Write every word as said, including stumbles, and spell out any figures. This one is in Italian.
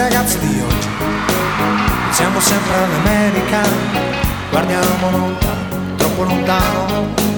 ragazzi di oggi, siamo sempre all'America, guardiamo lontano, troppo lontano,